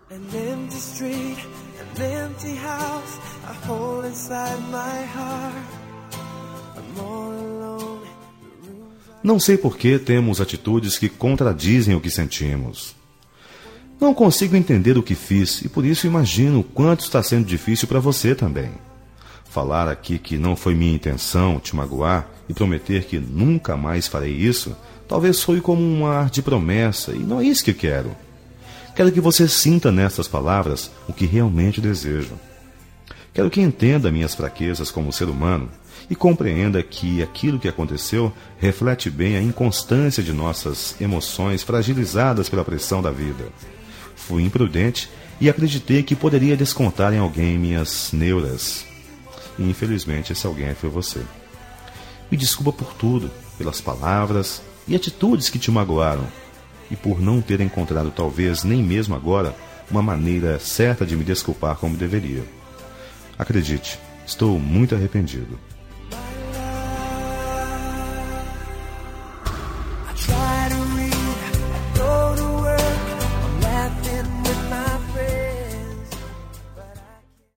An empty street, an empty house, a hole inside my heart. I'm all alone. Não sei por que temos atitudes que contradizem o que sentimos. Não consigo entender o que fiz e por isso imagino o quanto está sendo difícil para você também. Falar aqui que não foi minha intenção te magoar e prometer que nunca mais farei isso, talvez soe como um ar de promessa e não é isso que quero. Quero que você sinta nessas palavras o que realmente desejo. Quero que entenda minhas fraquezas como ser humano e compreenda que aquilo que aconteceu reflete bem a inconstância de nossas emoções fragilizadas pela pressão da vida. Fui imprudente e acreditei que poderia descontar em alguém minhas neuras. E infelizmente esse alguém foi você. Me desculpa por tudo, pelas palavras e atitudes que te magoaram, e por não ter encontrado, talvez nem mesmo agora, uma maneira certa de me desculpar como deveria. Acredite, estou muito arrependido.